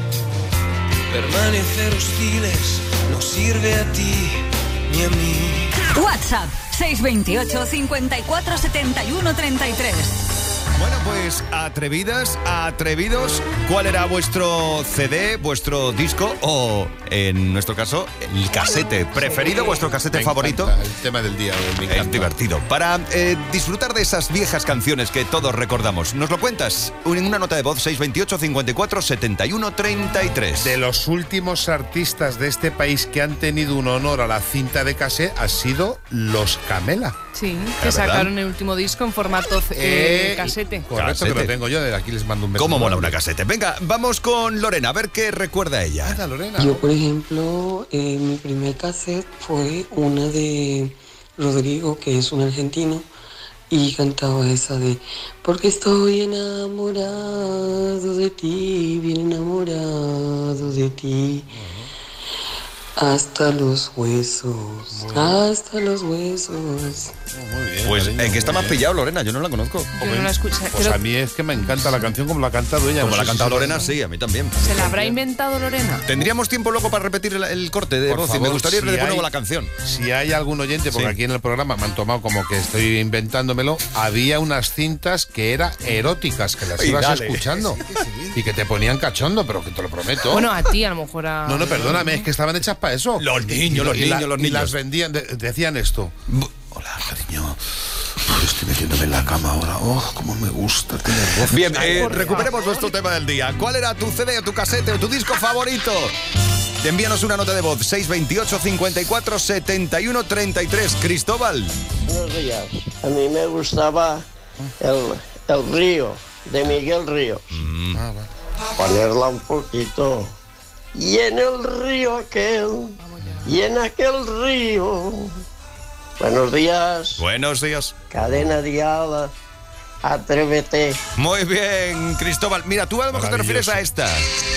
Permanecer hostiles no sirve a ti ni a mí. WhatsApp seis dos ocho, cincuenta y cuatro, setenta y uno, treinta y tres. Bueno, pues atrevidas, atrevidos, ¿cuál era vuestro C D, vuestro disco o, en nuestro caso, el casete preferido, vuestro casete Me favorito? encanta el tema del día. Me encanta. Es divertido. Para eh, disfrutar de esas viejas canciones que todos recordamos, ¿nos lo cuentas? En una nota de voz, seis dos ocho, cincuenta y cuatro, setenta y uno, treinta y tres. De los últimos artistas de este país que han tenido un honor a la cinta de cassette ha sido Los Camela. Sí, que sacaron el último disco en formato eh, casete. Correcto, Casete. que lo tengo yo. De aquí les mando un beso. ¿Cómo mola una casete? Venga, vamos con Lorena, a ver qué recuerda ella. Anda, Lorena. Yo, por ejemplo, eh, mi primer cassette fue una de Rodrigo, que es un argentino, y cantaba esa de porque estoy enamorado de ti, bien enamorado de ti. Hasta los huesos, hasta los huesos. Muy bien, Pues, cariño, ¿en qué está muy más bien. pillado, Lorena? Yo no la conozco. Yo no la escuché. Pues Creo- a mí es que me encanta la canción como la ha cantado ella. Como No la ha sé cantado si- Lorena, sí, a mí también. ¿Se la habrá inventado Lorena? Tendríamos tiempo luego para repetir el, el corte de Por voz y me favor, gustaría ir si de nuevo hay- la canción. Si hay algún oyente, porque Sí. aquí en el programa me han tomado como que estoy inventándomelo, había unas cintas que eran eróticas, que las Y ibas dale. escuchando y que te ponían cachondo, pero que te lo prometo. Bueno, a ti a lo mejor a... No, no, perdóname, es que estaban hechas para eso. Los niños, Y- los y la- niños, los Y niños. las vendían, de- decían esto. Hola, cariño. Estoy metiéndome en la cama ahora. Oh, cómo me gusta tener voz. Bien, eh, recuperemos nuestro tema del día. ¿Cuál era tu C D o tu casete o tu disco favorito? Envíanos una nota de voz, seis dos ocho, cincuenta y cuatro, setenta y uno, treinta y tres. Cristóbal. Buenos días. A mí me gustaba el, el río, de Miguel Ríos. Ponerla un poquito. Y en el río aquel, y en aquel río. Buenos días. Buenos días. Cadena Dial, atrévete. Muy bien, Cristóbal. Mira, tú a lo mejor te refieres a esta.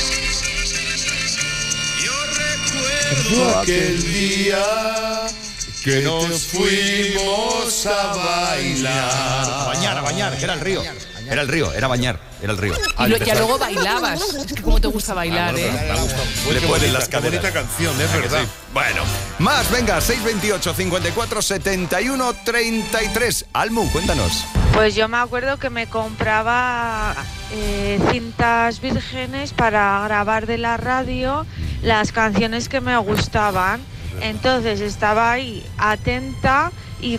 Aquel día que nos fuimos a bailar. A bañar, a bañar, que era el río. Era el río, era bañar, era el río. Y lo, ya luego bailabas. Es que como te gusta bailar, ¿eh? Me ha gustado. Le Qué ponen bonita, las qué caderas. bonita canción, es verdad. Sí. Bueno, más, venga, seis veintiocho, cincuenta y cuatro, setenta y uno, treinta y tres. Almu, cuéntanos. Pues yo me acuerdo que me compraba eh, cintas vírgenes para grabar de la radio las canciones que me gustaban. Entonces estaba ahí atenta y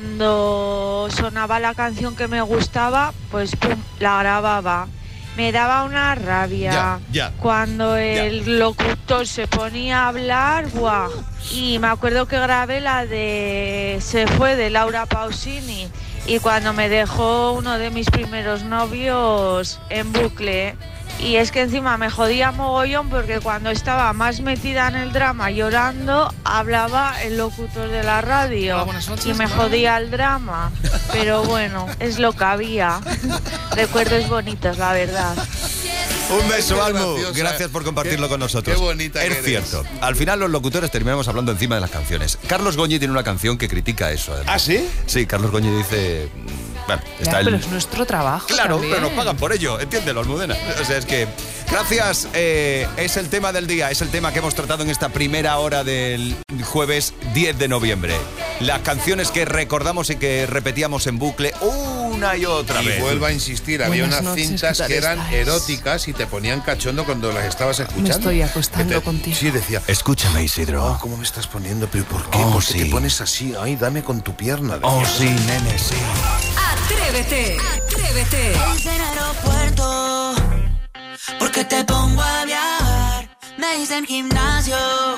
cuando sonaba la canción que me gustaba, pues pum, la grababa. Me daba una rabia. Ya, ya. Cuando el Ya. locutor se ponía a hablar, ¡buah! Y me acuerdo que grabé la de Se fue de Laura Pausini. Y cuando me dejó uno de mis primeros novios en bucle. Y es que encima me jodía mogollón porque cuando estaba más metida en el drama llorando, hablaba el locutor de la radio. Hola, buenas noches, y me ¿no? jodía el drama. Pero bueno, es lo que había. Recuerdos bonitos, la verdad. Un beso, Qué Almu. graciosa. Gracias por compartirlo Qué- con nosotros. qué bonita que Es eres. cierto. Al final los locutores terminamos hablando encima de las canciones. Carlos Goñi tiene una canción que critica eso, además. ¿Ah, sí? Sí, Carlos Goñi dice... mm, Bueno, Ya, está el... pero es nuestro trabajo. Claro, también. pero nos pagan por ello, entiéndelo, Almudena. O sea, es que... Gracias, eh, es el tema del día, es el tema que hemos tratado en esta primera hora del jueves diez de noviembre. Las canciones que recordamos y que repetíamos en bucle una y otra Y vez. vuelvo a insistir, había Buenas unas noches, cintas ¿qué tal que eran estáis? eróticas y te ponían cachondo cuando las estabas escuchando. Me estoy acostando Que te- contigo. Sí, decía, Escúchame, Isidro. oh, ¿cómo me estás poniendo? ¿Pero por qué? Oh, ¿Por qué sí. te pones así? Ay, dame con tu pierna. Oh, decía. sí, nene, sí. Atrévete, atrévete. En el aeropuerto, porque te pongo a viajar. Me dicen gimnasio,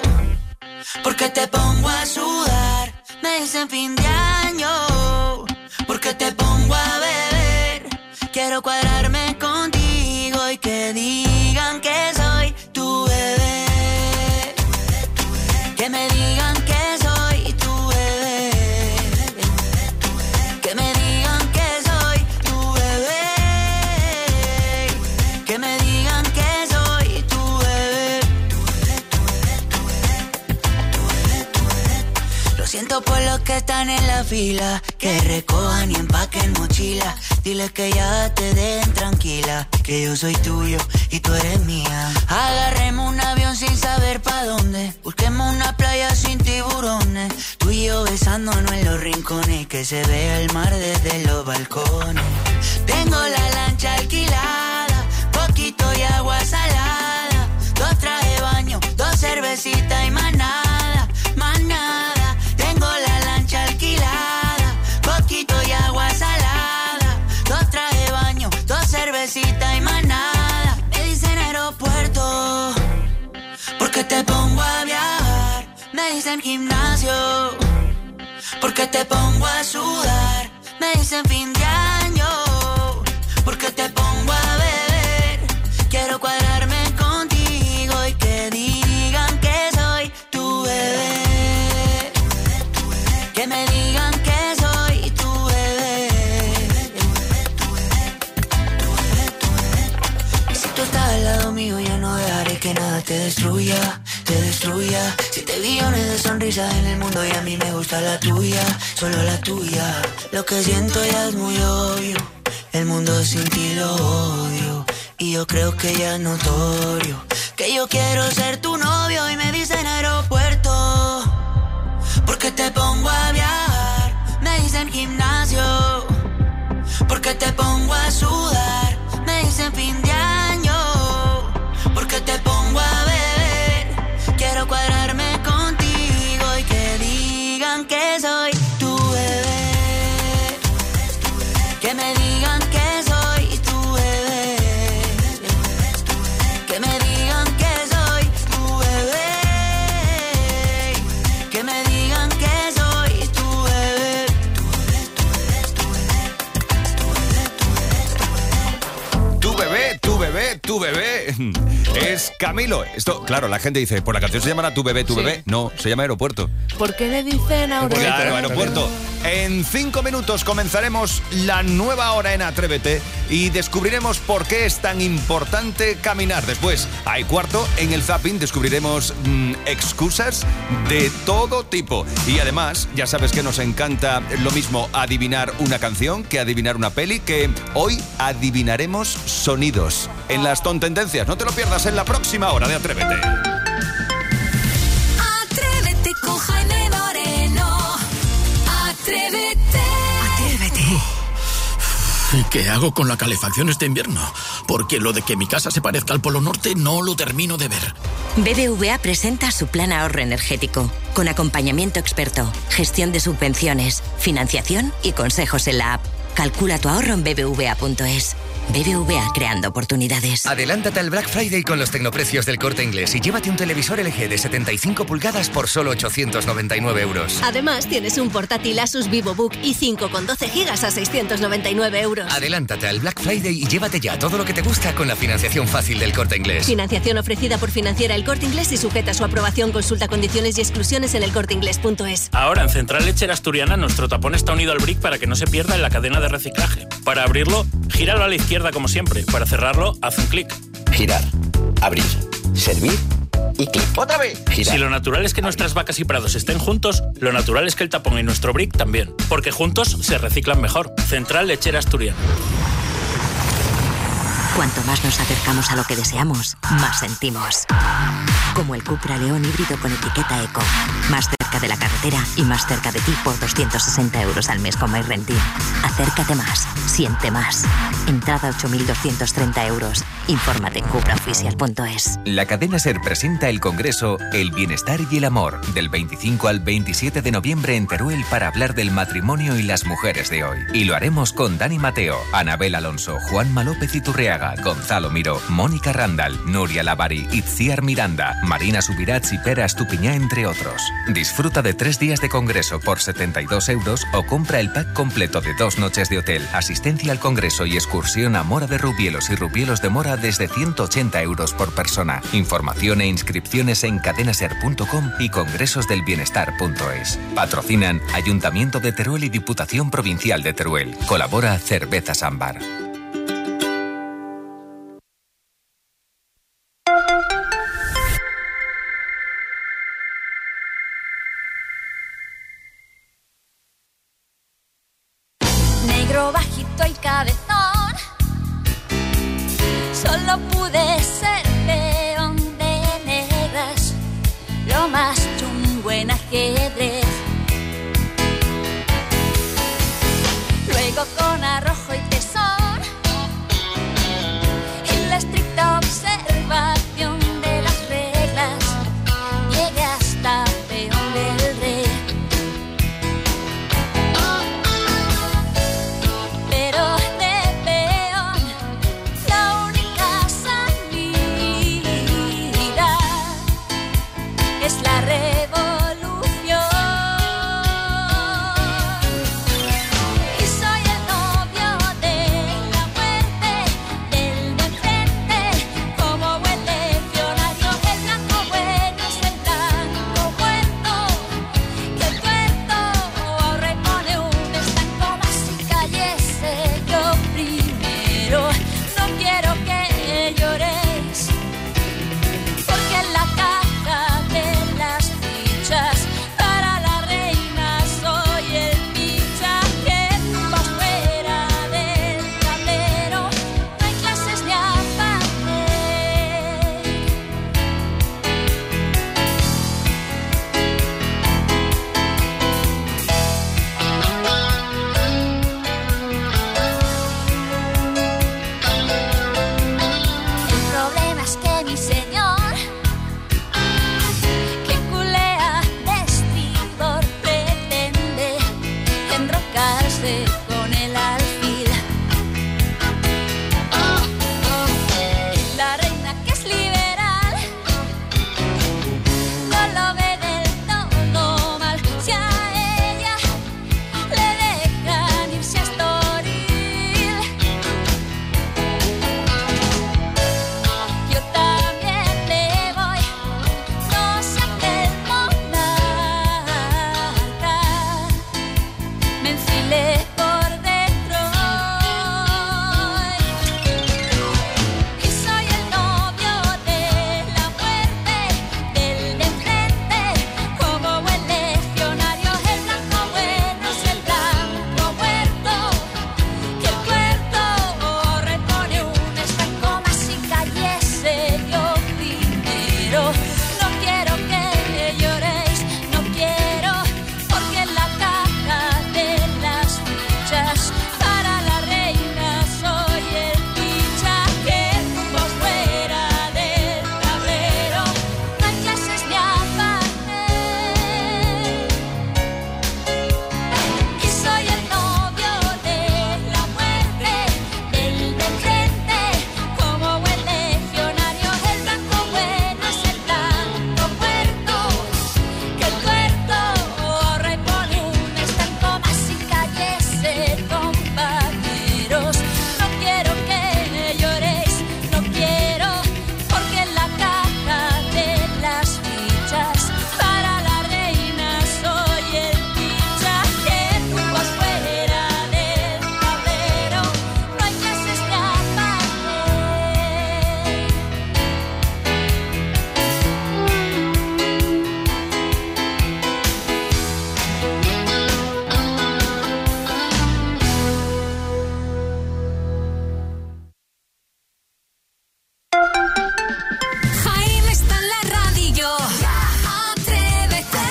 porque te pongo a sudar. Me dicen fin de año, porque te pongo a beber. Quiero cuadrarme contigo y que digan que soy tu bebé. Que me digan que soy tu bebé. Que me digan que soy tu bebé. Que me digan que soy tu bebé. Lo siento por los que están en la fila, que recojan y empaquen mochila. Dile que ya te den tranquila, que yo soy tuyo y tú eres mía. Agarremos un avión sin saber pa' dónde, busquemos una playa sin tiburones. Tú y yo besándonos en los rincones, que se vea el mar desde los balcones. Tengo la lancha alquilada, poquito y agua salada. Dos traje baño, dos cervecitas y más nada, más nada. Tengo la lancha alquilada, poquito y agua salada. Dos traje baño, dos cervecitas y más nada. Me dicen aeropuerto, porque te pongo a viajar. Me dicen gimnasio, porque te pongo a sudar. Me dicen fin de año, porque te pongo a beber. Quiero cuadrarme contigo y que digan que soy tu bebé. Que me digan que soy tu bebé. Y si tú estás al lado mío, yo no dejaré que nada te destruya, te destruya. Siete billones de sonrisas en el mundo y a mí me gusta la tuya, solo la tuya. Lo que siento ya es muy obvio, el mundo sin ti lo odio. Y yo creo que ya es notorio que yo quiero ser tu novio. Y me dicen aeropuerto, porque te pongo a viajar. Me dicen gimnasio, porque te pongo a sudar. Me dicen fin de año, porque te pongo a beber. Quiero cuadrarme contigo y que digan que soy tu bebé. Que me digan que soy tu bebé. Que me digan que soy tu bebé. Que me digan que soy tu bebé. Tu bebé, tu bebé, tu bebé. Es Camilo. Esto, claro, la gente dice, pues la canción se llama Tu bebé, tu Sí. bebé. No, se llama Aeropuerto. ¿Por qué le dicen Aurora? Claro, Aeropuerto. En cinco minutos comenzaremos la nueva hora en Atrévete y descubriremos por qué es tan importante caminar. Después, hay cuarto, en el zapping descubriremos mmm, excusas de todo tipo. Y además, ya sabes que nos encanta lo mismo adivinar una canción que adivinar una peli, que hoy adivinaremos sonidos en las tontendencias. No te lo pierdas en la próxima hora de Atrévete. Atrévete con Jaime Moreno. Atrévete. Atrévete. ¿Y qué hago con la calefacción este invierno? Porque lo de que mi casa se parezca al Polo Norte no lo termino de ver. B B V A presenta su plan ahorro energético, con acompañamiento experto, gestión de subvenciones, financiación y consejos en la app. Calcula tu ahorro en b b v a punto es. B B V A, creando oportunidades. Adelántate al Black Friday con los tecnoprecios del Corte Inglés y llévate un televisor L G de setenta y cinco pulgadas por solo ochocientos noventa y nueve euros. Además, tienes un portátil Asus VivoBook i cinco con doce gigas a seiscientos noventa y nueve euros. Adelántate al Black Friday y llévate ya todo lo que te gusta con la financiación fácil del Corte Inglés. Financiación ofrecida por Financiera El Corte Inglés y sujeta a su aprobación. Consulta condiciones y exclusiones en el corte inglés punto es. Ahora en Central Lechera Asturiana nuestro tapón está unido al brick para que no se pierda en la cadena de reciclaje. Para abrirlo, gíralo a la izquierda como siempre. Para cerrarlo, haz un clic. Girar, abrir, servir y clic. ¡Otra vez! Girar. Si lo natural es que nuestras vacas y prados estén juntos, lo natural es que el tapón y nuestro brick también. Porque juntos se reciclan mejor. Central Lechera Asturiana. Cuanto más nos acercamos a lo que deseamos, más sentimos. Como el Cupra León híbrido con etiqueta Eco. Más cerca de la carretera y más cerca de ti por doscientos sesenta euros al mes con MyRenting. Acércate más, siente más. Entrada ocho mil doscientos treinta euros. Infórmate en cupra oficial punto es. La cadena SER presenta el congreso El Bienestar y el Amor, del veinticinco al veintisiete de noviembre en Teruel, para hablar del matrimonio y las mujeres de hoy. Y lo haremos con Dani Mateo, Anabel Alonso, Juanma López Iturriaga, Gonzalo Miró, Mónica Randall, Nuria Lavari, Itziar Miranda, Marina Subirats y Pera Estupiñá, entre otros. Disfruta de tres días de congreso por setenta y dos euros o compra el pack completo de dos noches de hotel, asistencia al congreso y excursión a Mora de Rubielos y Rubielos de Mora desde ciento ochenta euros por persona. Información e inscripciones en cadenaser punto com y congresosdelbienestar punto es. Patrocinan Ayuntamiento de Teruel y Diputación Provincial de Teruel. Colabora Cervezas Ámbar. Negro bajito y cabezón, solo pude ser peón de negras, lo más chungo en ajedrez. Luego con